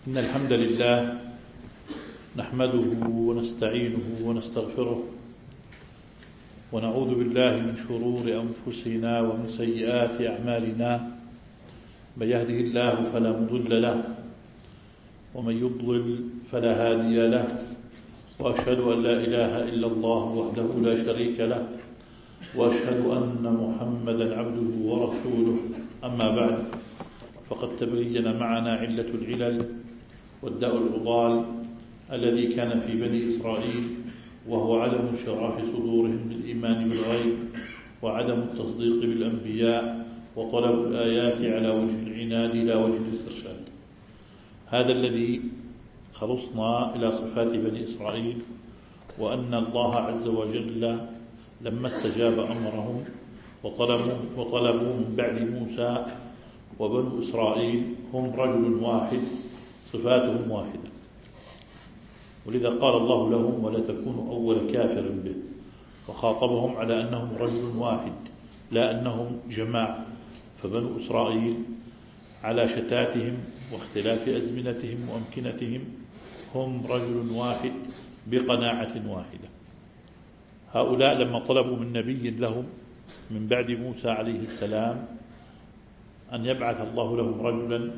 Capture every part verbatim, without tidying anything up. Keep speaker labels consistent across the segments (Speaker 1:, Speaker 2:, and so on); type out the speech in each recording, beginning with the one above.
Speaker 1: إن الحمد لله نحمده ونستعينه ونستغفره ونعوذ بالله من شرور أنفسنا ومن سيئات أعمالنا. من يهده الله فلا مضل له ومن يضلل فلا هادي له، وأشهد أن لا إله إلا الله وحده لا شريك له، وأشهد أن محمدا عبده ورسوله. أما بعد، فقد تبين معنا علة العلل والداء العضال الذي كان في بني إسرائيل، وهو عدم انشراح صدورهم بالإيمان بالغيب وعدم التصديق بالأنبياء وطلب الآيات على وجه العناد لا وجه الاسترشاد. هذا الذي خلصنا إلى صفات بني إسرائيل، وأن الله عز وجل لما استجاب أمرهم وطلبوا, وطلبوا من بعد موسى وبنو إسرائيل هم رجل واحد صفاتهم واحدة، ولذا قال الله لهم: ولا تكونوا أول كافر به، وخاطبهم على أنهم رجل واحد لا أنهم جماعة. فبنو إسرائيل على شتاتهم واختلاف أزمنتهم وأمكنتهم هم رجل واحد بقناعة واحدة. هؤلاء لما طلبوا من نبي لهم من بعد موسى عليه السلام أن يبعث الله لهم رجلا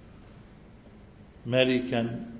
Speaker 1: ملكا،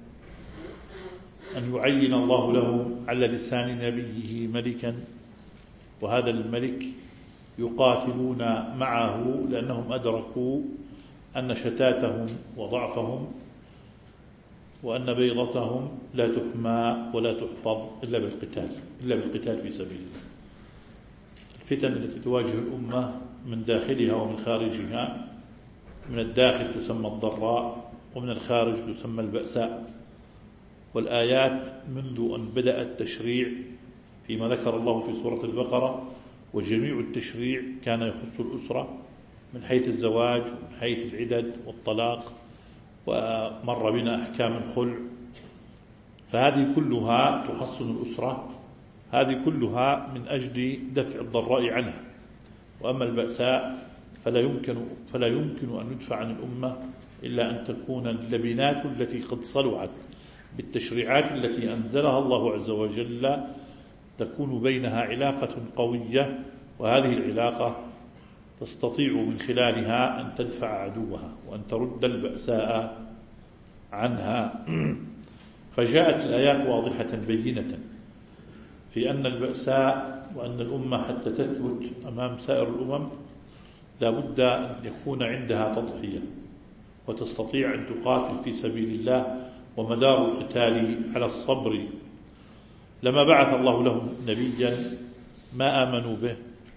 Speaker 1: أن يعين الله لهم على لسان نبيه ملكا، وهذا الملك يقاتلون معه لأنهم أدركوا أن شتاتهم وضعفهم وأن بيضتهم لا تحمى ولا تحفظ إلا بالقتال إلا بالقتال في سبيل الله. الفتن التي تواجه الأمة من داخلها ومن خارجها، من الداخل تسمى الضراء ومن الخارج تسمى البأساء. والآيات منذ أن بدأ التشريع فيما ذكر الله في سورة البقرة، وجميع التشريع كان يخص الأسرة من حيث الزواج ومن حيث العدد والطلاق، ومر بنا أحكام الخلع، فهذه كلها تحصن الأسرة، هذه كلها من أجل دفع الضراء عنها. وأما البأساء فلا يمكن, فلا يمكن أن يدفع عن الأمة إلا أن تكون اللبنات التي قد صلعت بالتشريعات التي أنزلها الله عز وجل تكون بينها علاقة قوية، وهذه العلاقة تستطيع من خلالها أن تدفع عدوها وأن ترد البأساء عنها. فجاءت الآيات واضحة بينة في أن البأساء وأن الأمة حتى تثبت أمام سائر الأمم لا بد أن يكون عندها تضحية وتستطيع أن تقاتل في سبيل الله، ومدار القتال على الصبر. لما بعث الله لهم نبيا ما آمنوا به،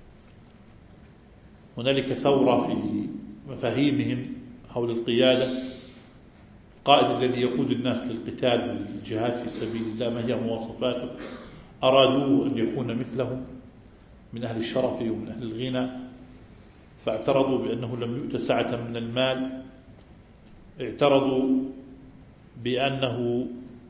Speaker 1: هنالك ثورة في مفاهيمهم حول القيادة. القائد الذي يقود الناس للقتال والجهاد في سبيل الله ما هي مواصفاته؟ أرادوا أن يكون مثلهم من أهل الشرف ومن أهل الغنى، فاعترضوا بأنه لم يؤت سعة من المال، اعترضوا بأنه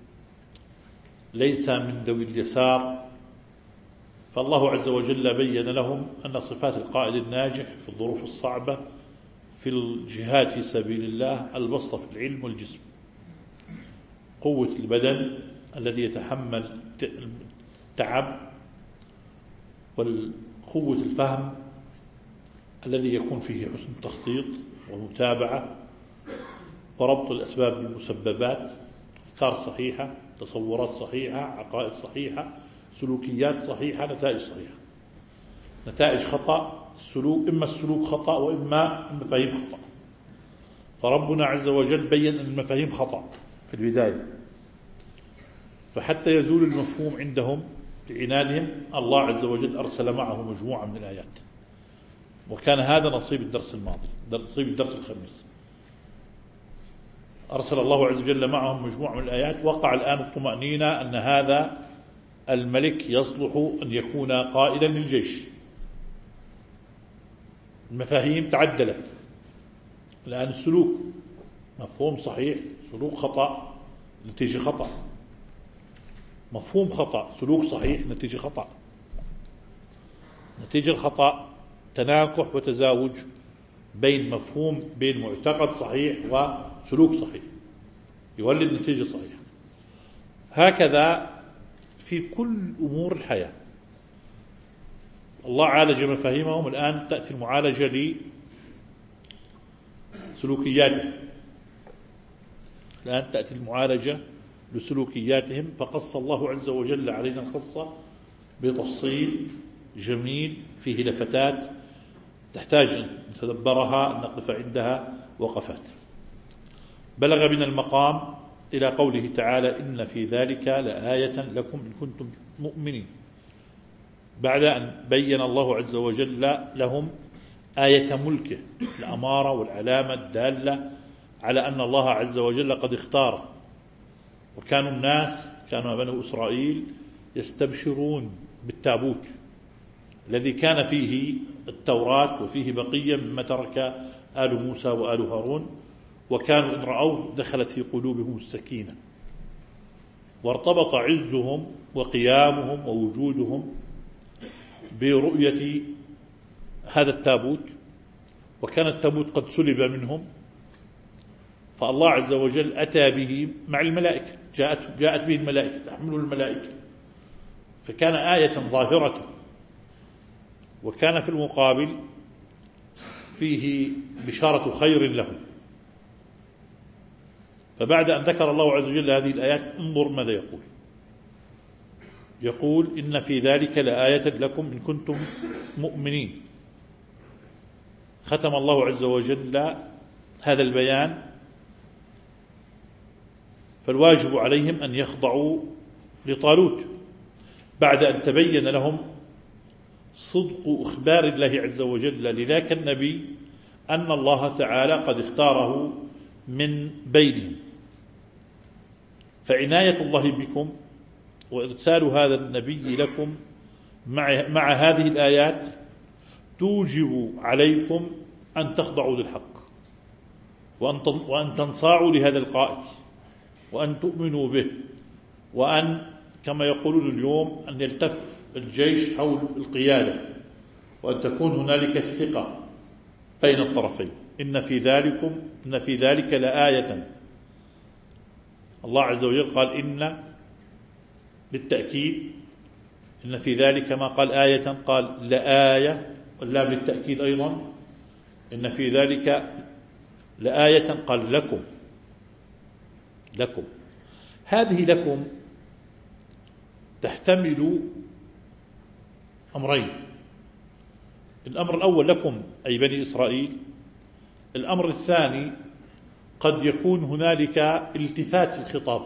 Speaker 1: ليس من ذوي اليسار. فالله عز وجل بين لهم أن صفات القائد الناجح في الظروف الصعبة في الجهاد في سبيل الله البسط في العلم والجسم، قوة البدن الذي يتحمل التعب، والقوة الفهم الذي يكون فيه حسن تخطيط ومتابعة وربط الأسباب بالمسببات، أفكار صحيحة، تصورات صحيحة، عقائد صحيحة، سلوكيات صحيحة، نتائج صحيحة. نتائج خطأ السلوك، إما السلوك خطأ وإما المفاهيم خطأ. فربنا عز وجل بين أن المفاهيم خطأ في البداية، فحتى يزول المفهوم عندهم بعنادهم الله عز وجل أرسل معه مجموعة من الآيات. وكان هذا نصيب الدرس الماضي، نصيب الدرس الخميس. أرسل الله عز وجل معهم مجموعة من الآيات. وقع الآن الطمأنينة أن هذا الملك يصلح أن يكون قائدا للجيش. المفاهيم تعدلت الآن. السلوك مفهوم صحيح، سلوك خطأ، نتيجة خطأ. مفهوم خطأ، سلوك صحيح، نتيجة خطأ. نتيجة الخطأ تناكح وتزاوج بين مفهوم بين معتقد صحيح وسلوك صحيح. يولد نتيجة صحيحة. هكذا في كل أمور الحياة الله عالج مفاهيمهم. الآن تأتي المعالجة لسلوكياتهم الآن تأتي المعالجة لسلوكياتهم فقص الله عز وجل علينا القصة بتفصيل جميل فيه لفتات تحتاج أن نتدبرها، نقف عندها وقفات. بلغ بنا المقام إلى قوله تعالى: إن في ذلك لآية لكم إن كنتم مؤمنين، بعد أن بين الله عز وجل لهم آية ملكه، الأمارة والعلامة الدالة على أن الله عز وجل قد اختاره. وكانوا الناس كانوا بنو إسرائيل يستبشرون بالتابوت الذي كان فيه التوراة وفيه بقية مما ترك آل موسى وآل هارون، وكانوا إن رأوه دخلت في قلوبهم السكينة، وارتبط عزهم وقيامهم ووجودهم برؤية هذا التابوت. وكان التابوت قد سلب منهم، فالله عز وجل أتى به مع الملائكة، جاءت, جاءت به الملائكة تحمل الملائكة، فكان آية ظاهرة. وكان في المقابل فيه بشارة خير لهم. فبعد أن ذكر الله عز وجل هذه الآيات انظر ماذا يقول. يقول: إن في ذلك لآية لكم إن كنتم مؤمنين. ختم الله عز وجل هذا البيان، فالواجب عليهم أن يخضعوا لطالوت بعد أن تبين لهم صدق إخبار الله عز وجل لذاك النبي أن الله تعالى قد اختاره من بينهم. فعناية الله بكم وإرسال هذا النبي لكم مع, مع هذه الآيات توجب عليكم أن تخضعوا للحق، وأن تنصاعوا لهذا القائد، وأن تؤمنوا به، وأن كما يقولون اليوم أن يلتف الجيش حول القيادة، وأن تكون هنالك الثقة بين الطرفين. إن في ذلكم إن في ذلك لآية. الله عز وجل قال إن بالتأكيد، إن في ذلك ما قال آية قال لآية، واللام بالتأكيد أيضا. إن في ذلك لآية قال لكم لكم هذه لكم تحتمل أمرين. الأمر الأول لكم أي بني إسرائيل. الأمر الثاني قد يكون هنالك التفات في الخطاب،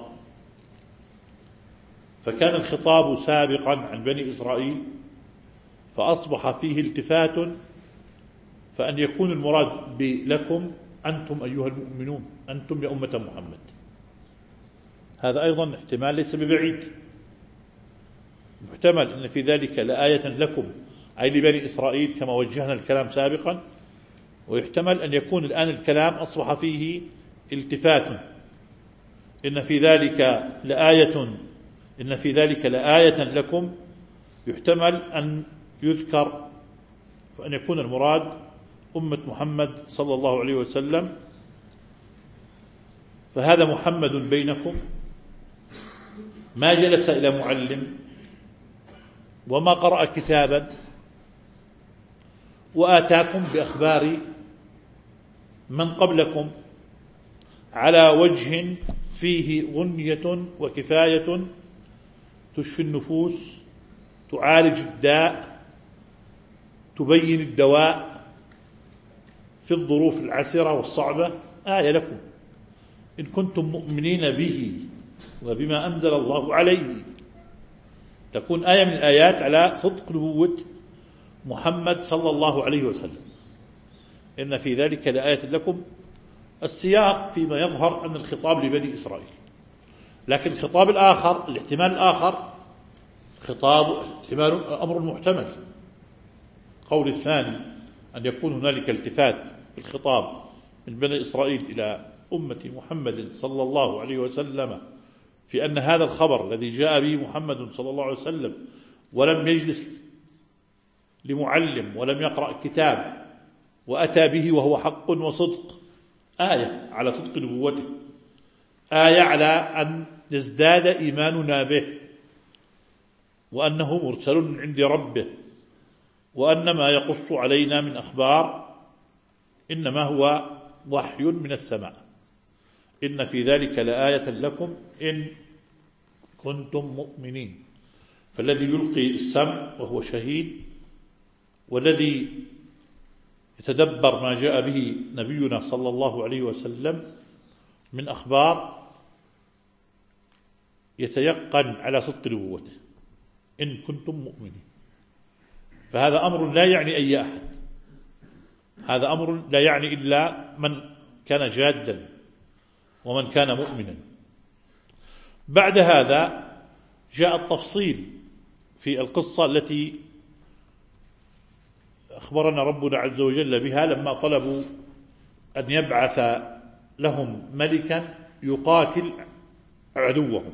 Speaker 1: فكان الخطاب سابقا عن بني إسرائيل فأصبح فيه التفات، فأن يكون المراد بلكم أنتم أيها المؤمنون، أنتم يا أمة محمد. هذا أيضا احتمال ليس ببعيد. محتمل أن في ذلك لآية لكم أي لبني إسرائيل كما وجهنا الكلام سابقا، ويحتمل أن يكون الآن الكلام أصبح فيه التفات. إن في ذلك لآية إن في ذلك لآية لكم، يحتمل أن يذكر فأن يكون المراد أمة محمد صلى الله عليه وسلم. فهذا محمد بينكم ما جلس إلى معلم وما قرأ كتابا، وآتاكم بأخبار من قبلكم على وجه فيه غنية وكفاية تشفي النفوس، تعالج الداء، تبين الدواء في الظروف العسرة والصعبة. آية لكم إن كنتم مؤمنين به وبما أنزل الله عليه. تكون آية من الآيات على صدق نبوة محمد صلى الله عليه وسلم. إن في ذلك لآية لكم. السياق فيما يظهر أن الخطاب لبني إسرائيل، لكن الخطاب الآخر، الاحتمال الآخر، خطاب احتمال أمر محتمل. قول الثاني أن يكون هنالك التفات بالخطاب من بني إسرائيل إلى أمة محمد صلى الله عليه وسلم، في أن هذا الخبر الذي جاء به محمد صلى الله عليه وسلم ولم يجلس لمعلم ولم يقرأ كتاب وأتى به وهو حق وصدق، آية على صدق نبوته. آية على أن يزداد إيماننا به، وأنه مرسل من عند ربه، وأن ما يقص علينا من أخبار إنما هو وحي من السماء. إن في ذلك لآية لكم إن كنتم مؤمنين. فالذي يلقي السمع وهو شهيد، والذي يتدبر ما جاء به نبينا صلى الله عليه وسلم من أخبار يتيقن على صدق نبوته إن كنتم مؤمنين. فهذا أمر لا يعني أي أحد، هذا أمر لا يعني إلا من كان جادا ومن كان مؤمنا. بعد هذا جاء التفصيل في القصة التي أخبرنا ربنا عز وجل بها لما طلبوا أن يبعث لهم ملكا يقاتل عدوهم.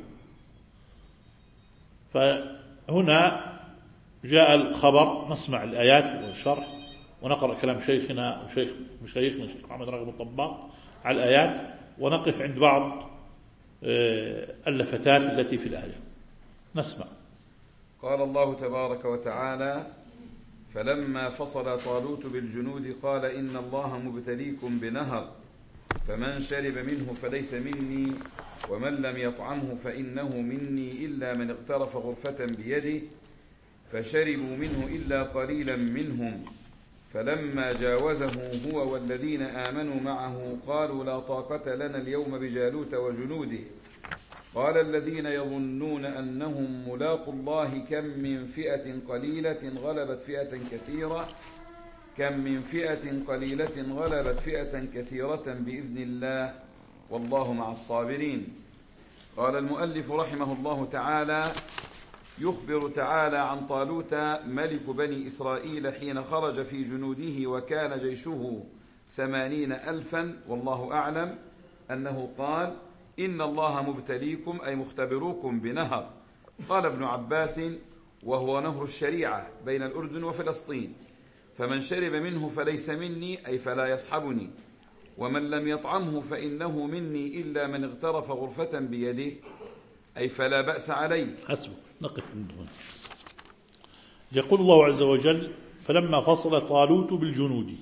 Speaker 1: فهنا جاء الخبر، نسمع الآيات والشرح ونقرأ كلام شيخنا وشيخ مشايخنا الشيخ محمد راغب الطباق على الآيات، ونقف عند بعض اللفتات التي في الآية. نسمع.
Speaker 2: قال الله تبارك وتعالى: فلما فصل طالوت بالجنود قال إن الله مبتليكم بنهر فمن شرب منه فليس مني ومن لم يطعمه فإنه مني إلا من اغترف غرفة بيده فشربوا منه إلا قليلا منهم فلما جاوزه هو والذين آمنوا معه قالوا لا طاقة لنا اليوم بجالوت وجنوده قال الذين يظنون أنهم ملاقوا الله كم من فئة قليلة غلبت فئة كثيرة كم من فئة قليلة غلبت فئة كثيرة بإذن الله والله مع الصابرين. قال المؤلف رحمه الله تعالى: يخبر تعالى عن طالوت ملك بني إسرائيل حين خرج في جنوده وكان جيشه ثمانين ألفا، والله أعلم أنه قال إن الله مبتليكم أي مختبروكم بنهر. قال ابن عباس: وهو نهر الشريعة بين الأردن وفلسطين، فمن شرب منه فليس مني أي فلا يصحبني، ومن لم يطعمه فإنه مني إلا من اغترف غرفة بيده أي فلا بأس عليه.
Speaker 1: حسبك، نقف عندهم. يقول الله عز وجل: فلما فصل طالوت بالجنود.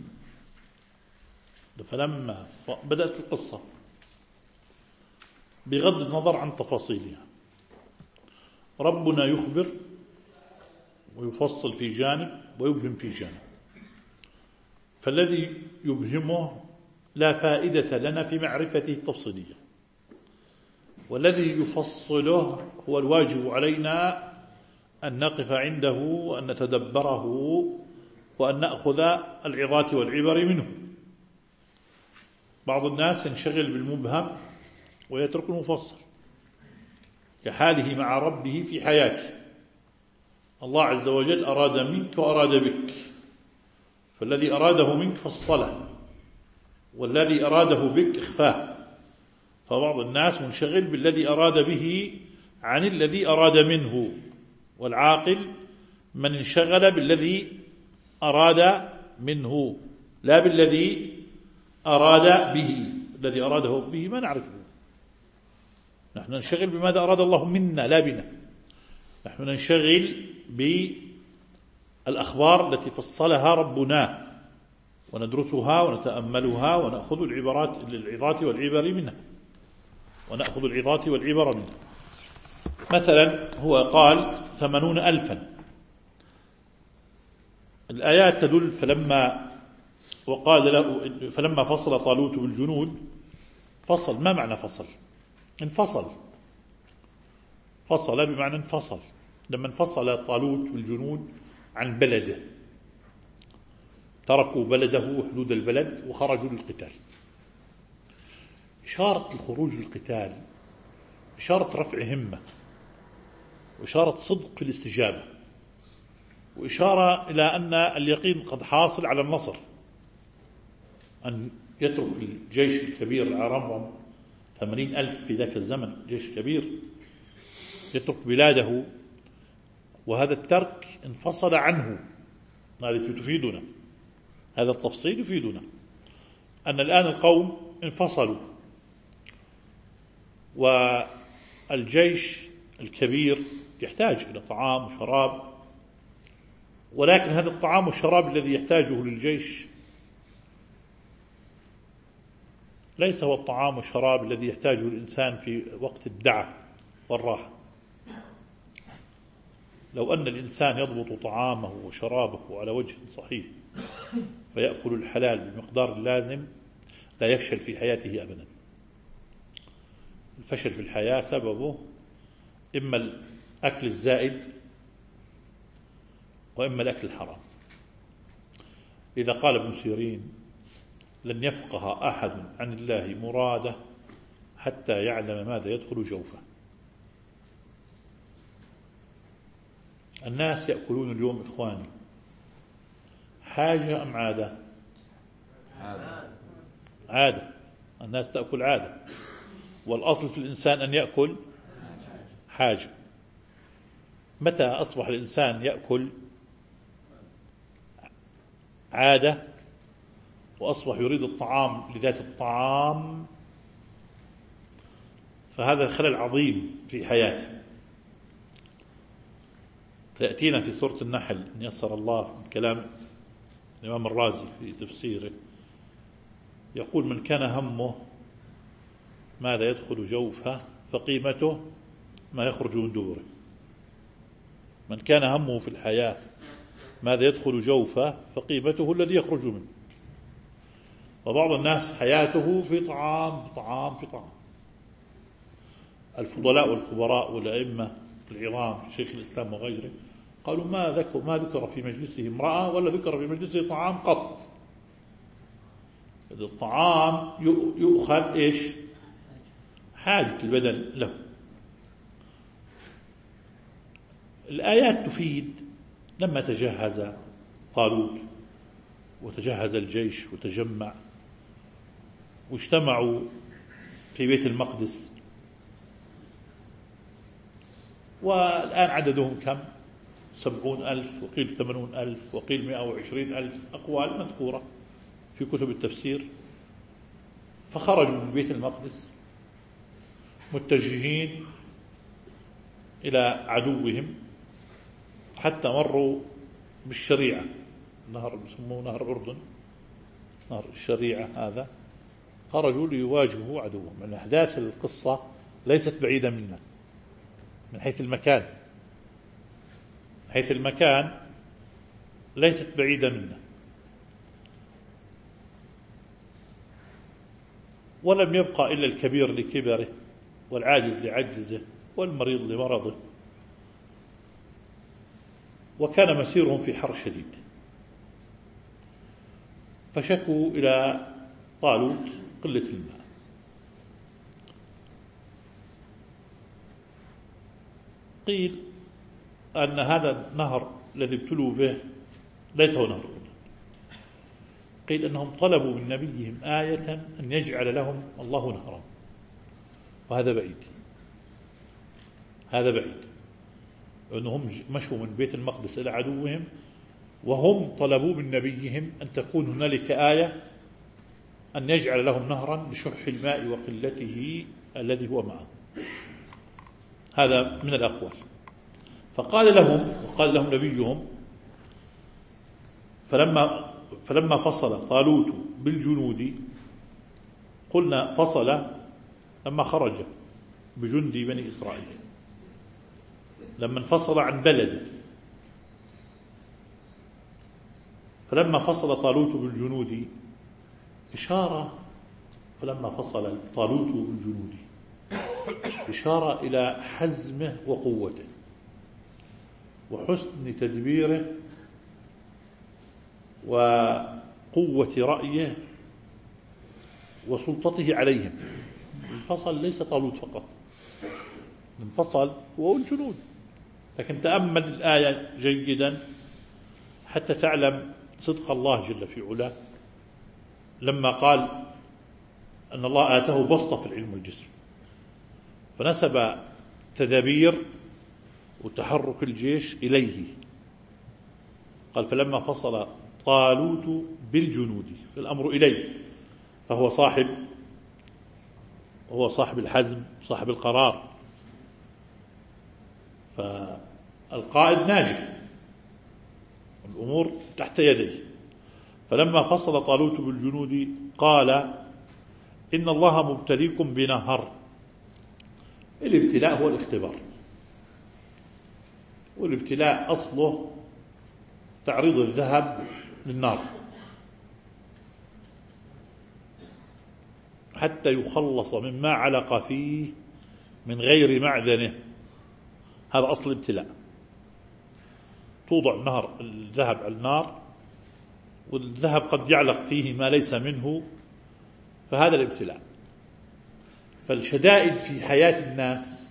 Speaker 1: فلما بدأت القصة بغض النظر عن تفاصيلها، ربنا يخبر ويفصل في جانب ويبهم في جانب، فالذي يبهمه لا فائدة لنا في معرفته التفصيلية، والذي يفصله هو الواجب علينا أن نقف عنده وأن نتدبره وأن نأخذ العظات والعبر منه. بعض الناس ينشغل بالمبهم ويترك المفصل، كحاله مع ربه في حياته. الله عز وجل أراد منك وأراد بك، فالذي أراده منك فصله، والذي أراده بك اخفاه. فبعض الناس منشغل بالذي أراد به عن الذي أراد منه، والعاقل من انشغل بالذي أراد منه لا بالذي أراد به. الذي أراده به ما نعرفه، نحن ننشغل بماذا أراد الله منا لا بنا. نحن ننشغل بالأخبار التي فصلها ربنا وندرسها ونتأملها ونأخذ العبارات العظات والعبر منها ونأخذ العظات والعبر منها. مثلا هو قال ثمانون ألفا، الآيات تدل فلما وقال له فلما فصل طالوت بالجنود. فصل، ما معنى فصل؟ انفصل. فصل بمعنى انفصل. لما انفصل طالوت بالجنود عن بلده، تركوا بلده وحدود البلد وخرجوا للقتال. إشارة الخروج للقتال إشارة رفع همة، وإشارة صدق في الاستجابة، وإشارة إلى أن اليقين قد حاصل على النصر. أن يترك الجيش الكبير عرمرم ثمانين ألف في ذاك الزمن، جيش كبير، يترك بلاده، وهذا الترك انفصل عنه. هذا تفيدنا، هذا التفصيل يفيدنا أن الآن القوم انفصلوا، والجيش الكبير يحتاج إلى طعام وشراب، ولكن هذا الطعام والشراب الذي يحتاجه للجيش ليس هو الطعام والشراب الذي يحتاجه الإنسان في وقت الدعة والراحة. لو أن الإنسان يضبط طعامه وشرابه على وجه صحيح فيأكل الحلال بالمقدار اللازم لا يفشل في حياته أبدا. الفشل في الحياة سببه إما الأكل الزائد وإما الأكل الحرام. إذا قال ابن سيرين: لن يفقه أحد عن الله مراده حتى يعلم ماذا يدخل جوفه. الناس يأكلون اليوم إخواني حاجة أم عادة؟
Speaker 2: عادة.
Speaker 1: عادة. الناس تأكل عادة، والأصل في الإنسان أن يأكل حاجة. متى أصبح الإنسان يأكل عادة وأصبح يريد الطعام لذات الطعام، فهذا خلل عظيم في حياته. تأتينا في سورة النحل إن يسر الله من كلام الإمام الرازي في تفسيره، يقول: من كان همه ماذا يدخل جوفه فقيمته ما يخرج من دبره. من كان همه في الحياة ماذا يدخل جوفه فقيمته الذي يخرج منه. وبعض الناس حياته في طعام في طعام في طعام. الفضلاء والخبراء والأئمة العظام شيخ الإسلام وغيره قالوا: ما ذكر ما ذكر في مجلسه امرأة ولا ذكر في مجلسه طعام قط. الطعام يؤخذ إيش؟ حاجة البدن له. الآيات تفيد لما تجهز طالوت وتجهز الجيش وتجمع واجتمعوا في بيت المقدس، والآن عددهم كم؟ سبعون ألف، وقيل ثمانون ألف، وقيل مئة وعشرين ألف، أقوال مذكورة في كتب التفسير. فخرجوا من بيت المقدس متجهين إلى عدوهم حتى مروا بالشريعة، نهر بسموه نهر الأردن، نهر الشريعة هذا. خرجوا ليواجهوا عدوهم. من أحداث القصة ليست بعيدة منا من حيث المكان، من حيث المكان ليست بعيدة منا. ولم يبقى إلا الكبير لكبره والعاجز لعجزه والمريض لمرضه، وكان مسيرهم في حر شديد. فشكوا إلى طالوت قلة الماء. قيل أن هذا النهر الذي ابتلوا به ليس هو نهر الأردن. قيل أنهم طلبوا من نبيهم آية أن يجعل لهم الله نهرا، وهذا بعيد. هذا بعيد أنهم مشوا من بيت المقدس إلى عدوهم وهم طلبوا من نبيهم أن تكون هنالك آية أن يجعل لهم نهرا لشح الماء وقلته الذي هو معه. هذا من الأقوال. فقال لهم وقال لهم نبيهم: فلما فلما فصل طالوت بالجنود، قلنا فصل لما خرج بجند بني إسرائيل، لما انفصل عن بلده. فلما فصل طالوت بالجنود إشارة، فلما فصل طالوت بالجنود إشارة إلى حزمه وقوته وحسن تدبيره وقوة رأيه وسلطته عليهم. الفصل ليس طالوت فقط، انفصل هو الجنود. لكن تأمل الآية جيدا حتى تعلم صدق الله جل في علاه لما قال أن الله آتاه بسطة في العلم والجسم، فنسب تدابير وتحرك الجيش إليه. قال: فلما فصل طالوت بالجنود، الأمر إليه، فهو صاحب هو صاحب الحزم صاحب القرار، فالقائد ناجح، الأمور تحت يديه. فلما فصل طالوت بالجنود قال إن الله مبتليكم بنهر. الابتلاء هو الاختبار، والابتلاء أصله تعريض الذهب للنار حتى يخلص مما علق فيه من غير معدنه. هذا أصل الابتلاء. توضع النهر الذهب على النار، والذهب قد يعلق فيه ما ليس منه، فهذا الابتلاء. فالشدائد في حياة الناس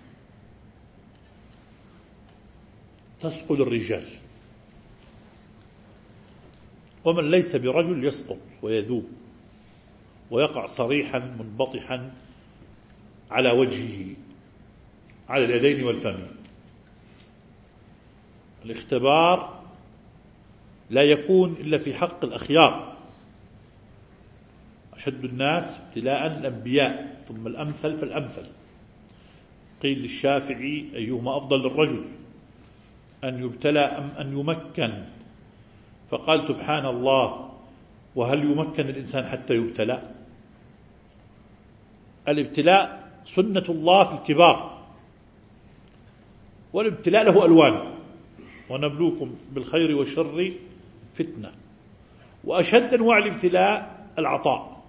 Speaker 1: تسقل الرجال، ومن ليس برجل يسقط ويذوب ويقع صريحا منبطحا على وجهه على اليدين والفم. الاختبار لا يكون إلا في حق الأخيار. أشد الناس ابتلاء الأنبياء ثم الأمثل فالأمثل. قيل للشافعي أيهما أفضل للرجل، أن يبتلى أم أن يمكن؟ فقال سبحان الله، وهل يمكن الإنسان حتى يبتلى؟ الابتلاء سنة الله في الكبار، والابتلاء له ألوان. ونبلوكم بالخير والشر فتنة. وأشد أنواع الابتلاء العطاء.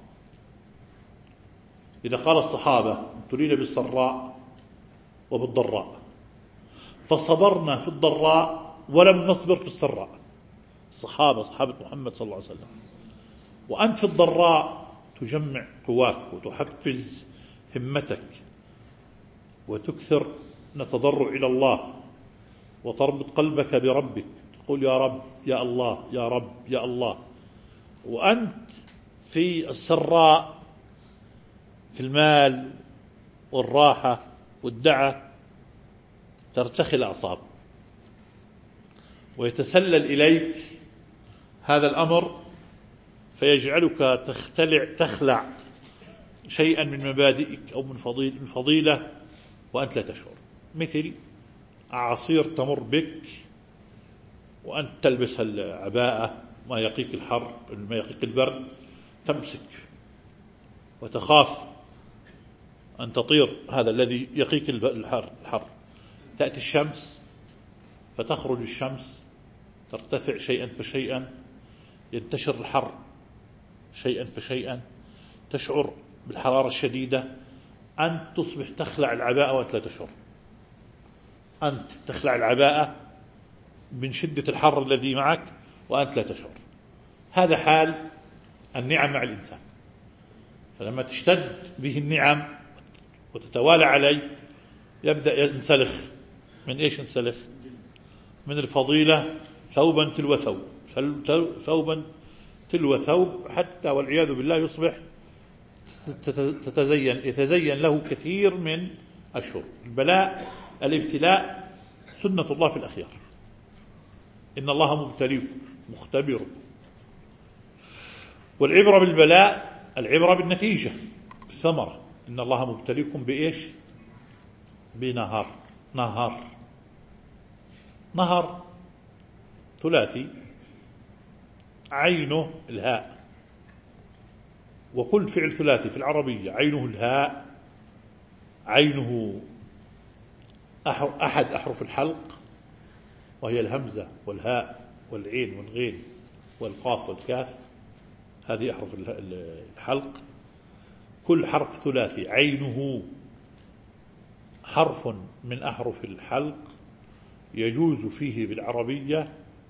Speaker 1: إذا قال الصحابة ابتلينا بالسراء وبالضراء فصبرنا في الضراء ولم نصبر في السراء. الصحابة صحابة محمد صلى الله عليه وسلم. وأنت في الضراء تجمع قواك وتحفز همتك وتكثر نتضرع إلى الله وتربط قلبك بربك، تقول يا رب يا الله يا رب يا الله. وأنت في السراء في المال والراحة والدعة ترتخي الأعصاب ويتسلل إليك هذا الأمر فيجعلك تختلع تخلع شيئا من مبادئك أو من فضيلة, من فضيلة وأنت لا تشعر. مثل أعاصير تمر بك وأنت تلبس العباءة ما يقيك الحر ما يقيك البرد، تمسك وتخاف أن تطير هذا الذي يقيك الحر, الحر. تأتي الشمس فتخرج الشمس ترتفع شيئا فشيئا، ينتشر الحر شيئا فشيئا، تشعر بالحرارة الشديدة، أنت تصبح تخلع العباءة وأنت لا تشعر. أنت تخلع العباءة من شدة الحر الذي معك وأنت لا تشعر. هذا حال النعم مع الإنسان. فلما تشتد به النعم وتتوالى عليه يبدأ ينسلخ. من إيش ينسلخ؟ من الفضيلة ثوبا تلو ثوب ثوبا تلو ثوب، حتى والعياذ بالله يصبح تتزين يتزين له كثير من الشر. البلاء الابتلاء سنة الله في الأخيار. إن الله مبتليكم مختبر. والعبرة بالبلاء العبرة بالنتيجة بالثمرة. إن الله مبتليكم بإيش؟ بنهر. نهر نهر ثلاثي عينه الهاء، وكل فعل ثلاثي في العربية عينه الهاء، عينه أحد أحرف الحلق وهي الهمزة والهاء والعين والغين والقاف والكاف، هذه أحرف الحلق. كل حرف ثلاثي عينه حرف من أحرف الحلق يجوز فيه بالعربية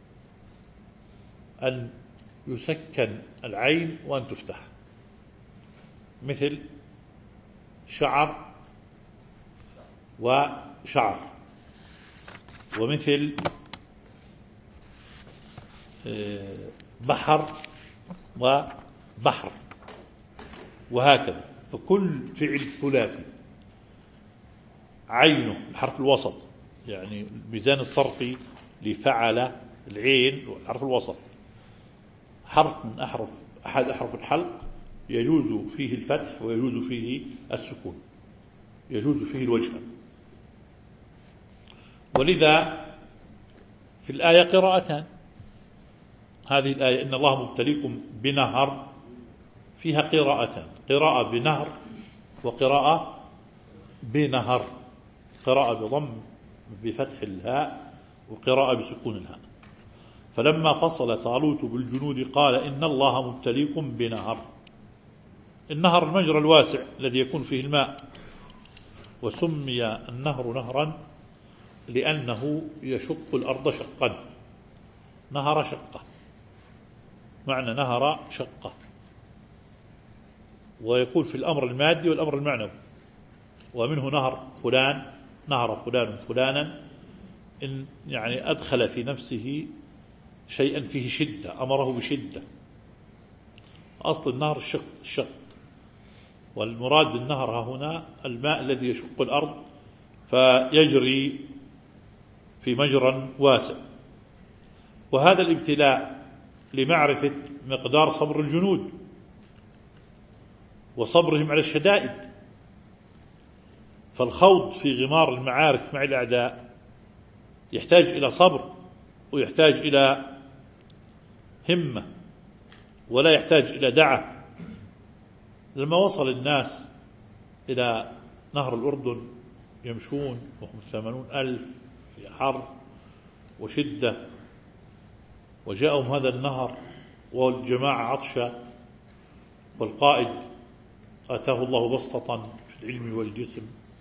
Speaker 1: أن يسكن العين وأن تفتح، مثل شعر وشعر، ومثل بحر وبحر، وهكذا. فكل فعل ثلاثي عينه الحرف الوسط، يعني الميزان الصرفي لفعل العين والحرف الوسط حرف من أحرف أحد أحرف الحلق يجوز فيه الفتح ويجوز فيه السكون. يجوز فيه الوجه. ولذا في الآية قراءتان. هذه الآية إن الله مبتليكم بنهر فيها قراءتان، قراءة بنهر وقراءة بنهر، قراءة بضم بفتح الهاء وقراءة بسكون الهاء. فلما فصل طالوت بالجنود قال إن الله مبتليكم بنهر. النهر المجرى الواسع الذي يكون فيه الماء، وسمي النهر نهرا لأنه يشق الأرض شقا. نهر شقة، معنى نهر شقة، ويكون في الأمر المادي والأمر المعنوي. ومنه نهر فلان، نهر فلان فلانا إن يعني أدخل في نفسه شيئا فيه شدة، أمره بشدة. أصل النهر الشق, الشق والمراد بالنهر هنا الماء الذي يشق الأرض فيجري في مجرى واسع. وهذا الابتلاء لمعرفة مقدار صبر الجنود وصبرهم على الشدائد. فالخوض في غمار المعارك مع الأعداء يحتاج إلى صبر ويحتاج إلى همة ولا يحتاج إلى دعة. لما وصل الناس إلى نهر الأردن يمشون وهم ثمانون ألف في حر وشدة، وجاءهم هذا النهر والجماعة عطشة، والقائد آتاه الله بسطة في العلم والجسم،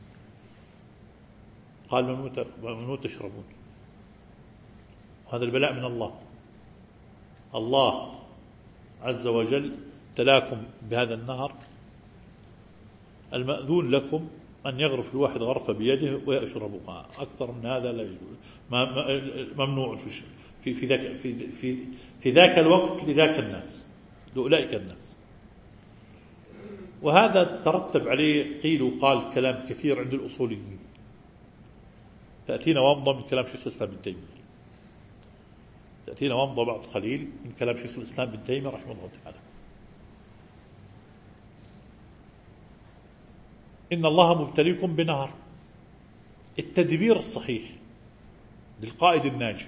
Speaker 1: قال من تشربون؟ هذا البلاء من الله. الله عز وجل ابتلاكم بهذا النهر المأذون لكم أن يغرف الواحد غرفة بيده ويشربها، أكثر من هذا لا يجوز، ممنوع في في ذاك في في في ذاك الوقت لذاك الناس لأولئك الناس. وهذا ترتب عليه قيل وقال كلام كثير عند الأصوليين. تأتينا ومضة من كلام شيخ الإسلام ابن تيمية، تأتينا ومضة بعض قليل من كلام شيخ الإسلام ابن تيمية رحمه الله تعالى. إن الله مبتليكم بنهر. التدبير الصحيح للقائد الناجح.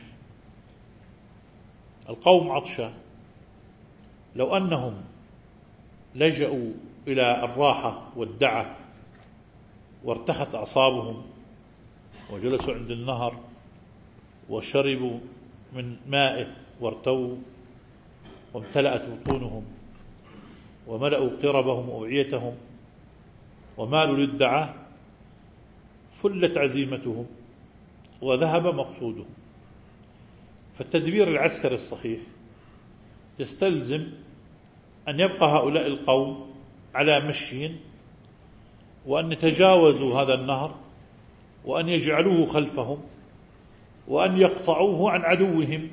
Speaker 1: القوم عطشة، لو أنهم لجأوا إلى الراحة والدعة وارتخت أعصابهم وجلسوا عند النهر وشربوا من مائه وارتووا وامتلأت بطونهم وملأوا قربهم وأوعيتهم ومالوا للدعاء، فلت عزيمتهم وذهب مقصودهم. فالتدبير العسكري الصحيح يستلزم أن يبقى هؤلاء القوم على مشي، وأن يتجاوزوا هذا النهر، وأن يجعلوه خلفهم، وأن يقطعوه عن عدوهم.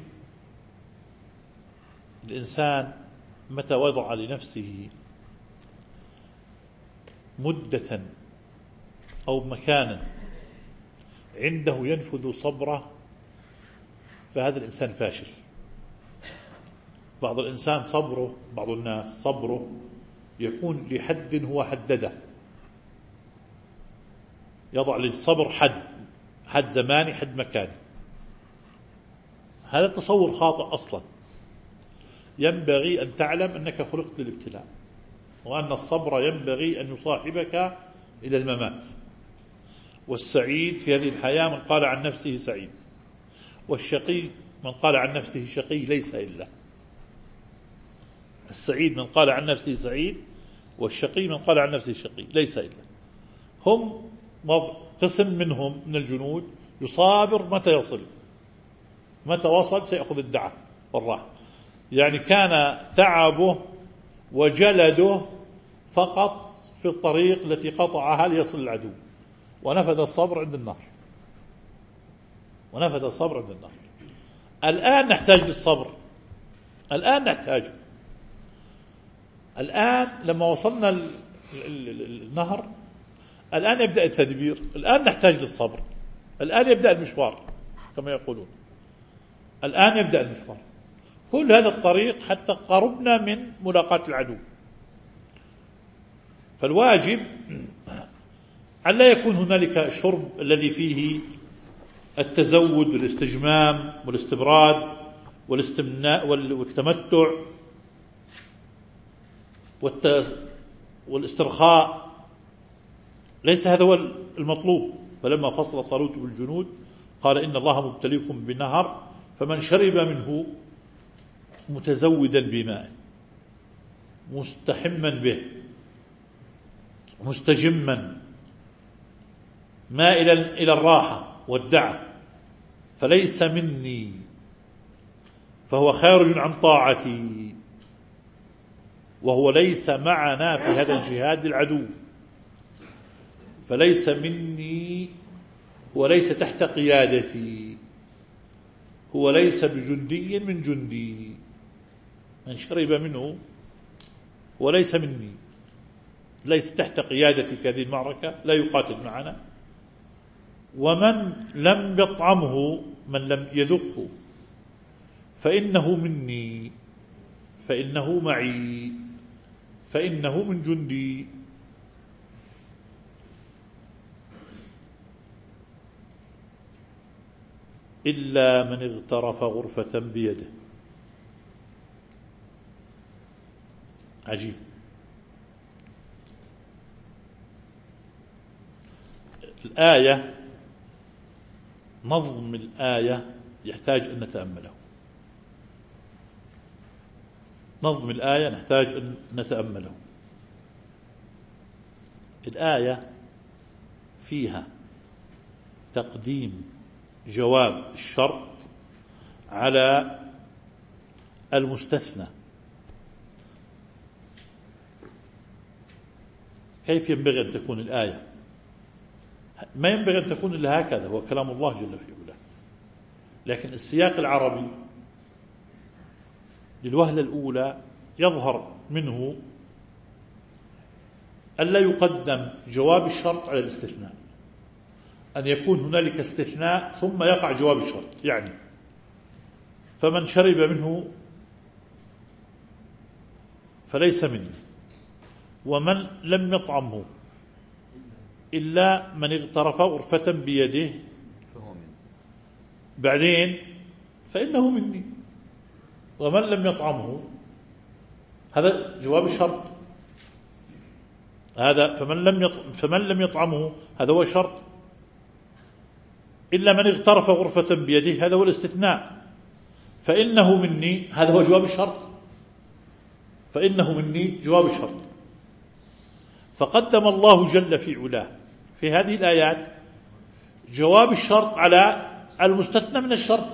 Speaker 1: الإنسان متى وضع لنفسه مدة أو مكانا عنده ينفذ صبره فهذا الإنسان فاشل. بعض الإنسان صبره، بعض الناس صبره يكون لحد هو حدده، يضع للصبر حد، حد زماني حد مكاني. هذا تصور خاطئ أصلا. ينبغي أن تعلم أنك خلقت للابتلاء، وأن الصبر ينبغي أن يصاحبك إلى الممات. والسعيد في هذه الحياة من قال عن نفسه سعيد، والشقي من قال عن نفسه شقي ليس إلا. السعيد من قال عن نفسه سعيد، والشقي من قال عن نفسه شقي ليس إلا. هم قسم منهم من الجنود يصابر متى يصل، متى وصل سيأخذ الدعاء والراحة. يعني كان تعبه وجلده فقط في الطريق التي قطعها ليصل العدو، ونفذ الصبر عند النهر، ونفذ الصبر عند النهر. الآن نحتاج للصبر، الآن نحتاج. الآن لما وصلنا النهر الآن يبدأ التدبير، الآن نحتاج للصبر، الآن يبدأ المشوار كما يقولون، الآن يبدأ المشوار. كل هذا الطريق حتى قربنا من ملاقاة العدو. فالواجب ألا يكون هنالك شرب الذي فيه التزود والاستجمام والاستبراد والاستمناء والتمتع والاسترخاء، ليس هذا هو المطلوب. فلما فصل طالوت بالجنود قال إن الله مبتليكم بنهر فمن شرب منه متزودا بماء مستحما به مستجما مائلا إلى الراحة والدعة فليس مني، فهو خارج عن طاعتي، وهو ليس معنا في هذا الجهاد العدو، فليس مني وليس تحت قيادتي، هو ليس بجندي من جندي، من شرب منه وليس مني، ليس تحت قيادتي في هذه المعركة، لا يقاتل معنا. ومن لم يطعمه، من لم يذقه، فإنه مني، فإنه معي، فإنه من جندي. إلا من اغترف غرفة بيده. عجيب. الآية، نظم الآية يحتاج أن نتأمله. نظم الآية نحتاج أن نتأمله. الآية فيها تقديم جواب الشرط على المستثنى. كيف ينبغي أن تكون الآية؟ ما ينبغي أن تكون إلا هكذا، هو كلام الله جل في علاه. لكن السياق العربي للوهلة الأولى يظهر منه ألا يقدم جواب الشرط على الاستثناء، أن يكون هنالك استثناء ثم يقع جواب الشرط. يعني فمن شرب منه فليس مني، ومن لم يطعمه إلا من اغترف غرفة بيده بعدين فإنه مني، ومن لم يطعمه، هذا جواب الشرط. هذا فمن لم فمن لم يطعمه هذا هو شرط. إلا من اغترف غرفة بيده هذا هو الاستثناء. فإنه مني هذا هو جواب الشرط. فإنه مني جواب الشرط. فقدم الله جل في علاه في هذه الآيات جواب الشرط على المستثنى من الشرط.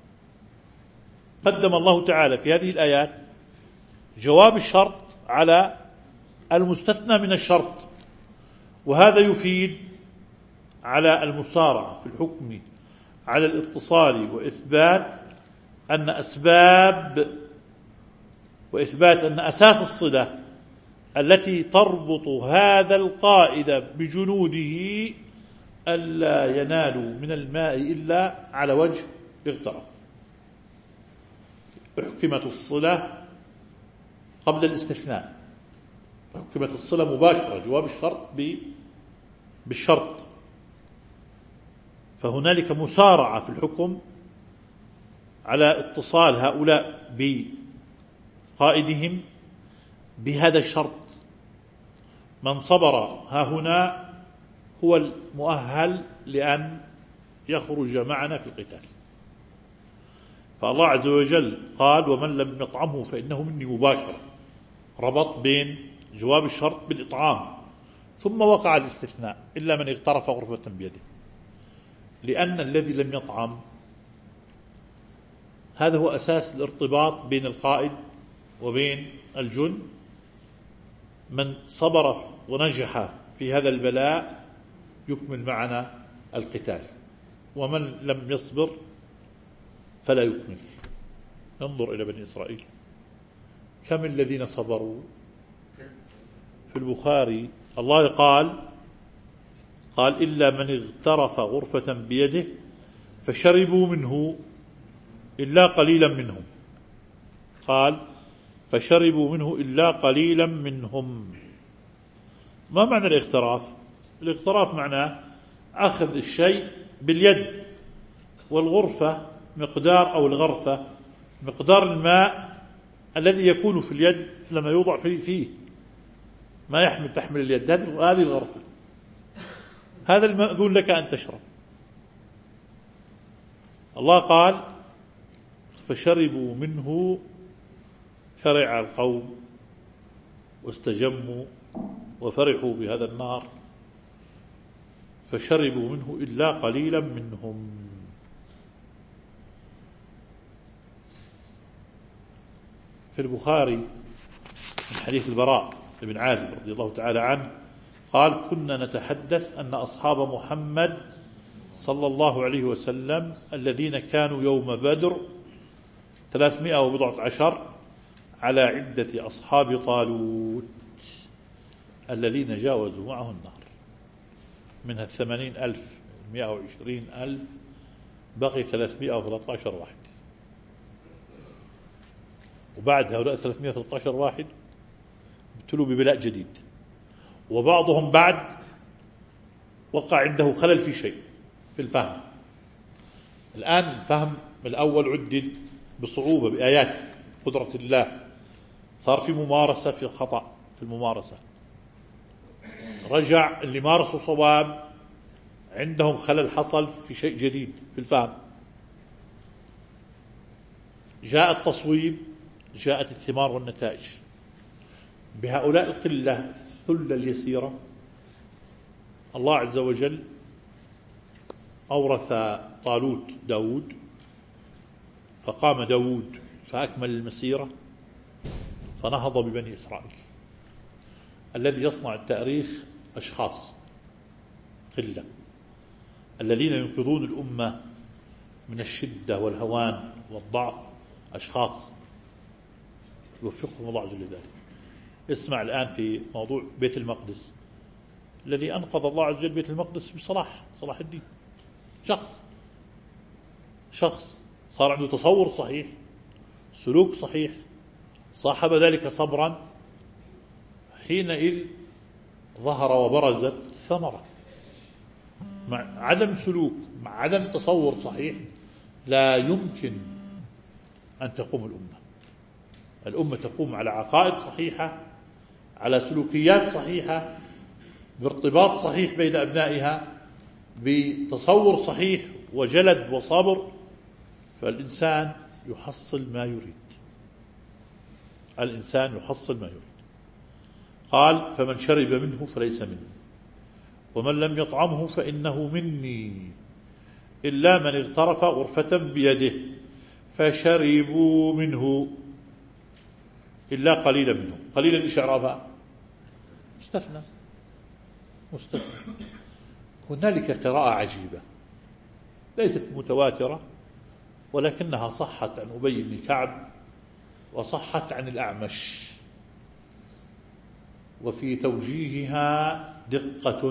Speaker 1: قدم الله تعالى في هذه الآيات جواب الشرط على المستثنى من الشرط، وهذا يفيد على المسارعة في الحكم على الاتصال وإثبات أن أسباب وإثبات أن أساس الصلة التي تربط هذا القائد بجنوده ألا ينالوا من الماء إلا على وجه اغترف. أحكمت الصلة قبل الاستثناء، أحكمت الصلة مباشرة، جواب الشرط بالشرط. فهنالك مسارعة في الحكم على اتصال هؤلاء بقائدهم بهذا الشرط. من صبر ها هنا هو المؤهل لأن يخرج معنا في القتال. فالله عز وجل قال ومن لم يطعمه فإنه مني مباشرة، ربط بين جواب الشرط بالإطعام، ثم وقع الاستثناء إلا من اغترف غرفة بيده، لأن الذي لم يطعم هذا هو أساس الارتباط بين القائد وبين الجند. من صبر ونجح في هذا البلاء يكمل معنا القتال، ومن لم يصبر فلا يكمل. انظر إلى بني إسرائيل كم الذين صبروا. في البخاري الله قال قال إلا من اغترف غرفة بيده فشربوا منه إلا قليلا منهم. قال فشربوا منه إلا قليلا منهم. ما معنى الاغتراف؟ الاغتراف معناه أخذ الشيء باليد، والغرفة مقدار أو الغرفة مقدار الماء الذي يكون في اليد لما يوضع فيه ما يحمل تحمل اليد، هذه الغرفة، هذا المأذون لك أن تشرب. الله قال فشربوا منه فرع القوم واستجموا وفرحوا بهذا النار فشربوا منه إلا قليلا منهم. في البخاري من حديث البراء بن عازب رضي الله تعالى عنه قال كنا نتحدث أن أصحاب محمد صلى الله عليه وسلم الذين كانوا يوم بدر ثلاثمائة وبضعة عشر على عدة أصحاب طالوت الذين جاوزوا معه النهر، منها الثمانين ألف مئة وعشرين ألف، بقي ثلاثمائة وثلاثة عشر واحد، وبعد هؤلاء ثلاثمائة وثلاثة عشر واحد ابتلوا ببلاء جديد، وبعضهم بعد وقع عنده خلل في شيء في الفهم. الآن الفهم الأول عدل بصعوبة بآيات قدرة الله، صار في ممارسة في خطأ في الممارسة، رجع اللي مارسوا صواب عندهم خلل حصل في شيء جديد في الفهم، جاء التصويب، جاءت الثمار والنتائج. بهؤلاء القلة الثلة اليسيرة الله عز وجل أورث طالوت داود، فقام داود فأكمل المسيرة فنهض ببني إسرائيل. الذي يصنع التاريخ أشخاص قلة، الذين ينقذون الأمة من الشدة والهوان والضعف أشخاص يوفقهم الله عز وجل ذلك. اسمع الآن في موضوع بيت المقدس، الذي أنقذ الله عز وجل بيت المقدس بصلاح صلاح الدين، شخص شخص صار عنده تصور صحيح، سلوك صحيح، صاحب ذلك صبرا، حينئذ ظهر وبرزت ثمرة. مع عدم سلوك، مع عدم تصور صحيح، لا يمكن أن تقوم الأمة. الأمة تقوم على عقائد صحيحة، على سلوكيات صحيحة، بارتباط صحيح بين أبنائها، بتصور صحيح وجلد وصبر، فالإنسان يحصل ما يريد. الإنسان يحصل ما يريد. قال فمن شرب منه فليس مني ومن لم يطعمه فإنه مني إلا من اغترف غرفة بيده فشربوا منه إلا قليلا منه. قليلا إيش إعرابها؟ مستثنى مستثنى. هنالك قراءة عجيبة ليست متواترة ولكنها صحت عن أبي بن كعب وصحت عن الأعمش، وفي توجيهها دقة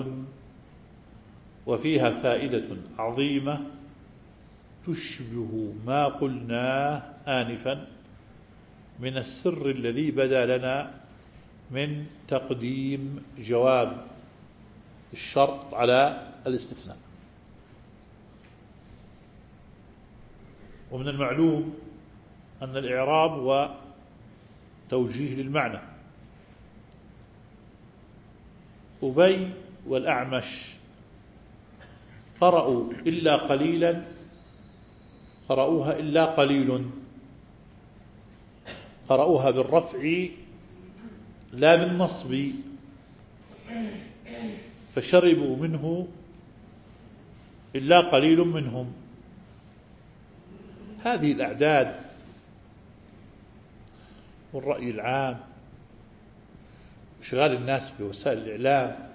Speaker 1: وفيها فائدة عظيمة تشبه ما قلناه آنفا من السر الذي بدا لنا من تقديم جواب الشرط على الاستثناء. ومن المعلوم أن الإعراب هو توجيه للمعنى. أبي والأعمش قرأوا إلا قليلا، قرأوها إلا قليل، قرأوها بالرفع لا بالنصب، فشربوا منه إلا قليل منهم. هذه الأعداد والرأي العام وشغال الناس بوسائل الإعلام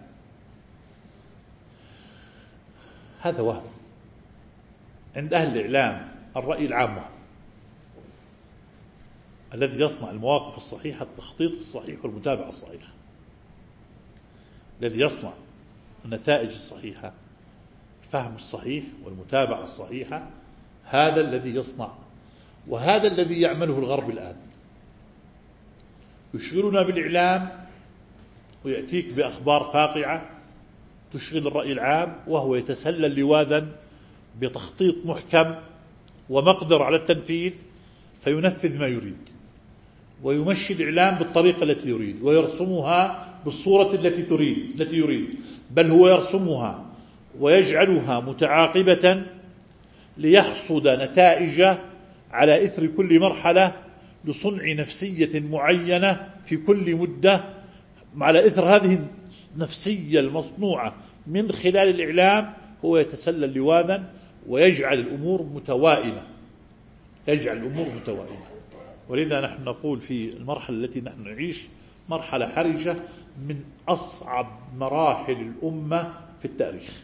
Speaker 1: هذا وهم. عند أهل الإعلام الرأي العام وهم. الذي يصنع المواقف الصحيحة، التخطيط الصحيح والمتابعة الصحيحة، الذي يصنع النتائج الصحيحة، الفهم الصحيح والمتابعة الصحيحة، هذا الذي يصنع. وهذا الذي يعمله الغرب الآن، يشغلنا بالإعلام ويأتيك بأخبار فاقعة تشغل الرأي العام، وهو يتسلل لواذا بتخطيط محكم ومقدر على التنفيذ، فينفذ ما يريد ويمشي الإعلام بالطريقة التي يريد ويرسمها بالصورة التي تريد التي يريد بل هو يرسمها ويجعلها متعاقبة ليحصد نتائج على إثر كل مرحلة لصنع نفسية معينة في كل مدة. على إثر هذه النفسية المصنوعة من خلال الإعلام هو يتسلل لواذا ويجعل الأمور متوائمة يجعل الأمور متوائمة ولذا نحن نقول في المرحلة التي نحن نعيش مرحلة حرجة من أصعب مراحل الأمة في التاريخ،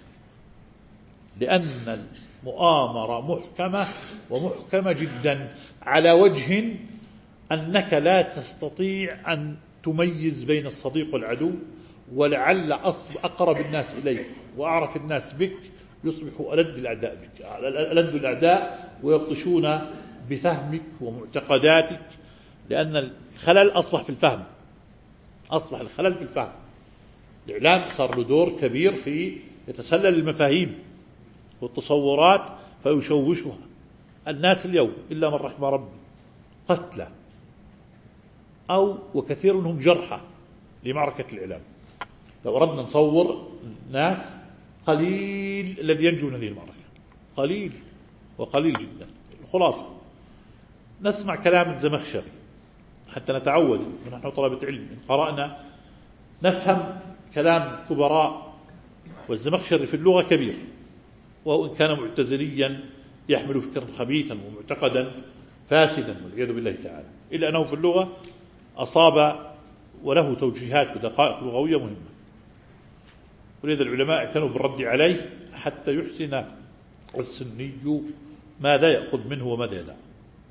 Speaker 1: لأن المؤامرة محكمة ومحكمة جدا على وجه أنك لا تستطيع أن تميز بين الصديق والعدو، ولعل أقرب الناس إليك وأعرف الناس بك يصبحوا ألد الأعداء بك ألد الأعداء ويبطشون بفهمك ومعتقداتك، لأن الخلل أصبح في الفهم أصبح الخلل في الفهم. الإعلام صار له دور كبير في يتسلل المفاهيم والتصورات فيشوشها. الناس اليوم إلا من رحم ربي قتلى أو وكثير منهم جرحى لمعركة الإعلام. لو أردنا نصور ناس قليل الذي ينجو من هذه المعركة، قليل وقليل جدا. الخلاصة نسمع كلام الزمخشري حتى نتعود ونحن طلبة علم إن قرأنا نفهم كلام كبراء، والزمخشري في اللغة كبير، وإن كان معتزليا يحمل فكرا خبيثا ومعتقدا فاسدا والعياذ بالله تعالى، إلا أنه في اللغة أصاب وله توجيهات ودقائق لغوية مهمة، ولذا العلماء اعتنوا بالرد عليه حتى يحسن السني ماذا يأخذ منه وماذا يدع.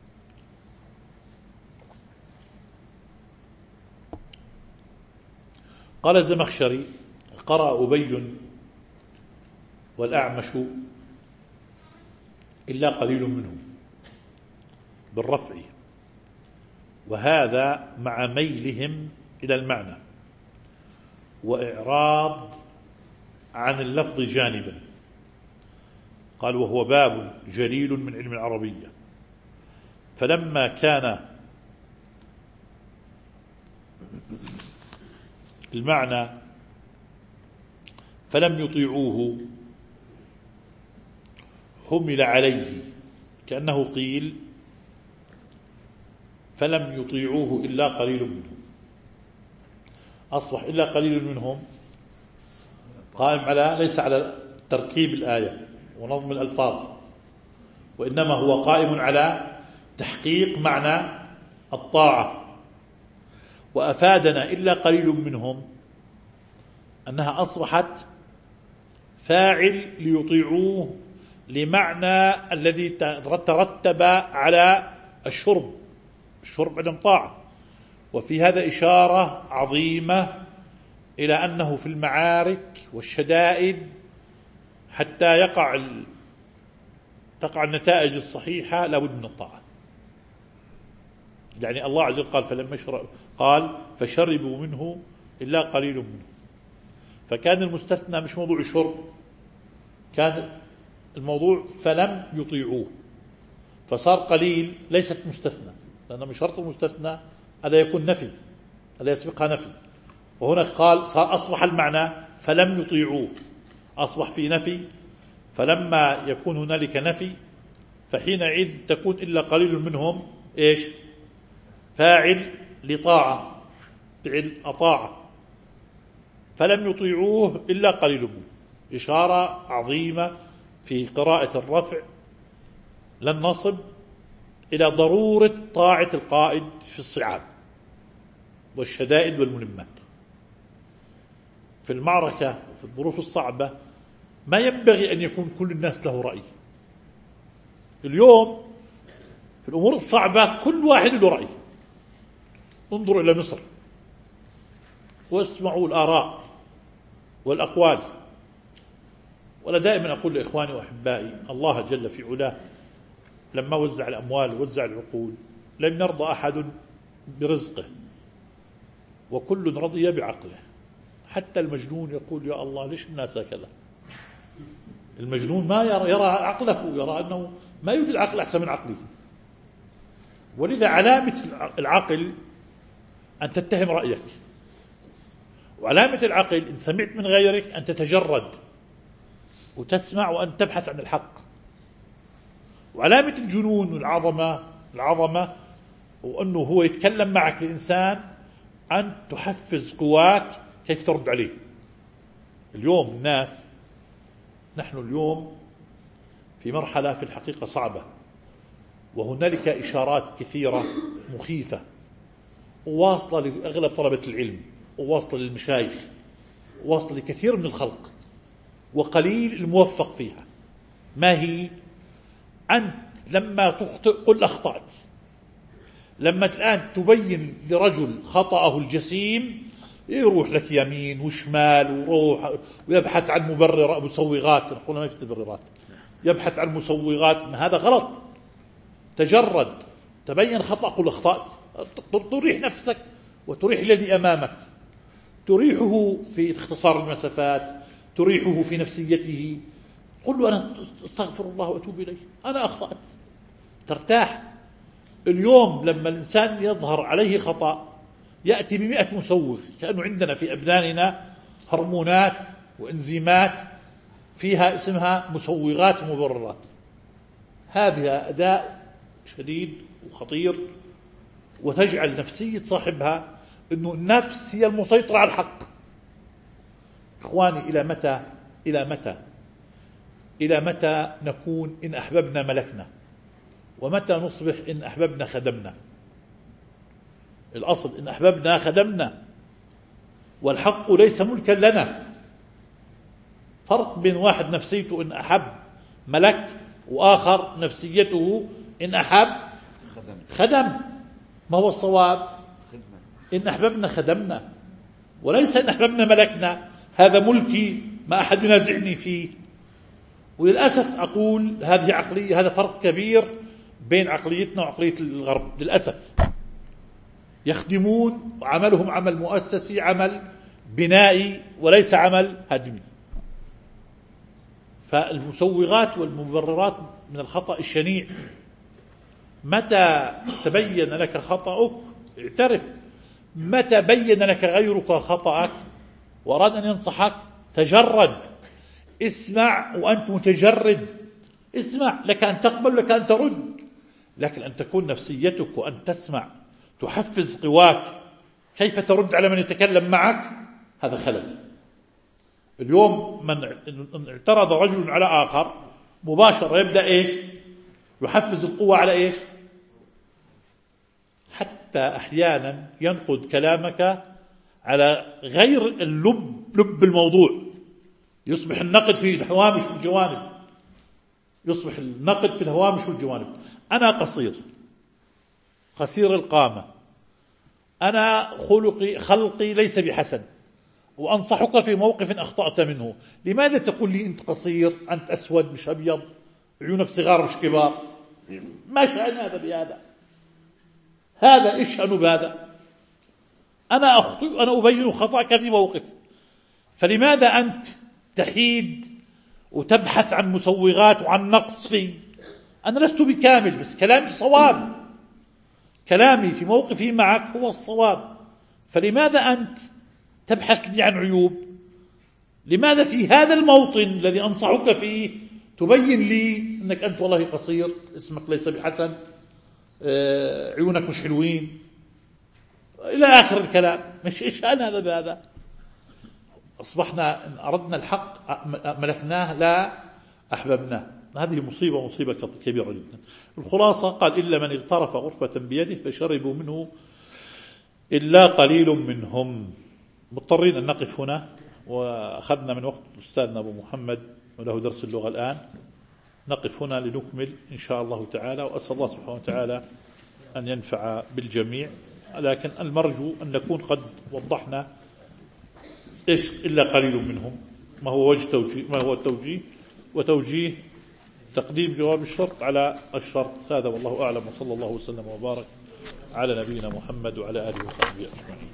Speaker 1: قال الزمخشري: قرأ أبي والأعمش إلا قليل منهم بالرفع، وهذا مع ميلهم إلى المعنى وإعراض عن اللفظ جانبا. قال: وهو باب جليل من علم العربية، فلما كان المعنى فلم يطيعوه حمل عليه كأنه قيل فلم يطيعوه إلا قليل منهم، أصبح إلا قليل منهم قائم على ليس على تركيب الآية ونظم الألفاظ، وإنما هو قائم على تحقيق معنى الطاعة. وأفادنا إلا قليل منهم أنها أصبحت فاعل ليطيعوه لمعنى الذي ترتب على الشرب الشرب عدم طاعة. وفي هذا إشارة عظيمة إلى أنه في المعارك والشدائد حتى يقع تقع النتائج الصحيحة لابد من الطاعة. يعني الله عز وجل قال فلما شرب قال فشربوا منه إلا قليل منه، فكان المستثنى مش موضوع الشرب، كان الموضوع فلم يطيعوه، فصار قليل ليست مستثنى، لأن من شرط المستثنى ألا يكون نفي، ألا يسبقها نفي. وهنا قال صار أصبح المعنى فلم يطيعوه، أصبح في نفي، فلما يكون هنالك نفي فحينئذ تكون إلا قليل منهم إيش؟ فاعل لطاعة، فعل أطاعة، فلم يطيعوه إلا قليل منهم. إشارة عظيمة في قراءة الرفع للنصب إلى ضرورة طاعة القائد في الصعاب والشدائد والملمات. في المعركة في الظروف الصعبة ما ينبغي أن يكون كل الناس له رأي. اليوم في الأمور الصعبة كل واحد له رأي. انظروا إلى مصر واسمعوا الآراء والأقوال. ولا دائما أقول لإخواني وأحبائي الله جل في علاه لما وزع الأموال ووزع العقول لم يرضى أحد برزقه، وكل رضي بعقله. حتى المجنون يقول يا الله ليش الناس هكذا. المجنون ما يرى, يرى عقله، يرى أنه ما يوجد العقل أحسن من عقله. ولذا علامة العقل أن تتهم رأيك، وعلامة العقل إن سمعت من غيرك أن تتجرد وتسمع وأن تبحث عن الحق. وعلامة الجنون والعظمة العظمة وأنه هو يتكلم معك الإنسان أن تحفز قواك كيف ترد عليه. اليوم الناس، نحن اليوم في مرحلة في الحقيقة صعبة، وهنالك إشارات كثيرة مخيفة وواصلة لأغلب طلبة العلم، وواصلة للمشايخ، وواصلة لكثير من الخلق، وقليل الموفق فيها. ما هي؟ أنت لما تخطئ قل أخطأت. لما الآن تبين لرجل خطأه الجسيم يروح لك يمين وشمال وروح ويبحث عن مبرر مسوغات، نقول ما في مبررات، يبحث عن مسوغات. هذا غلط. تجرد، تبين خطأ قل أخطأت، تريح نفسك وتريح الذي أمامك، تريحه في اختصار المسافات، تريحه في نفسيته. قل له أنا استغفر الله وأتوب إليه، أنا أخطأت، ترتاح. اليوم لما الإنسان يظهر عليه خطأ يأتي بمئة مسوغ، كأنه عندنا في أبداننا هرمونات وإنزيمات فيها اسمها مسوغات ومبررات. هذا أداء شديد وخطير، وتجعل نفسية صاحبها أنه النفس هي المسيطرة على الحق. إخواني، إلى متى إلى متى إلى متى نكون إن أحببنا ملكنا، ومتى نصبح إن أحببنا خدمنا؟ الأصل إن أحببنا خدمنا، والحق ليس ملكا لنا. فرق بين واحد نفسيته إن أحب ملك، وآخر نفسيته إن أحب خدم. ما هو الصواب؟ إن أحببنا خدمنا، وليس إن أحببنا ملكنا. هذا ملكي ما أحد ينازعني فيه. وللأسف أقول هذه عقلية، هذا فرق كبير بين عقليتنا وعقلية الغرب. للأسف يخدمون، وعملهم عمل مؤسسي، عمل بنائي، وليس عمل هدمي. فالمسوغات والمبررات من الخطأ الشنيع. متى تبين لك خطأك اعترف. متى بين لك غيرك خطأك وأراد أن ينصحك تجرد. اسمع وأنت متجرد. اسمع، لك أن تقبل لك أن ترد، لكن أن تكون نفسيتك وأن تسمع تحفز قواك كيف ترد على من يتكلم معك، هذا خلل. اليوم من اعترض رجل على آخر مباشرة يبدأ إيش؟ يحفز القوة على إيش؟ حتى أحيانا ينقد كلامك على غير اللب لب الموضوع. يصبح النقد في الهوامش والجوانب، يصبح النقد في الهوامش والجوانب. أنا قصير، قصير القامة، أنا خلقي خلقي ليس بحسن، وأنصحك في موقف أخطأت منه. لماذا تقول لي أنت قصير، أنت أسود مش أبيض، عيونك صغار مش كبار؟ ما شأن هذا بهذا؟ هذا إيش شأنه بهذا؟ أنا أخطئ، أنا أبين خطأك في موقف، فلماذا أنت تحيد وتبحث عن مسوغات وعن نقص في؟ أنا لست بكامل، بس كلامي صواب، كلامي في موقفي معك هو الصواب. فلماذا أنت تبحث لي عن عيوب؟ لماذا في هذا الموطن الذي أنصحك فيه تبين لي أنك أنت والله قصير، اسمك ليس بحسن، عيونك مش حلوين، إلى آخر الكلام؟ مش إيش أنا هذا بهذا؟ أصبحنا إن أردنا الحق ملكناه لا أحببناه. هذه مصيبة مصيبة كبيرة جدا. الخلاصة قال إلا من اغترف غرفة بيده فشربوا منه إلا قليل منهم. مضطرين أن نقف هنا، وأخذنا من وقت أستاذنا أبو محمد وله درس اللغة الآن. نقف هنا لنكمل إن شاء الله تعالى، وأسأل الله سبحانه وتعالى أن ينفع بالجميع. لكن المرجو أن نكون قد وضحنا إيش إلا قليل منهم، ما هو وجه توجيه، ما هو التوجيه وتوجيه تقديم جواب الشرط على الشرط. هذا والله أعلم، وصلى الله وسلم وبارك على نبينا محمد وعلى آله وصحبه أجمعين.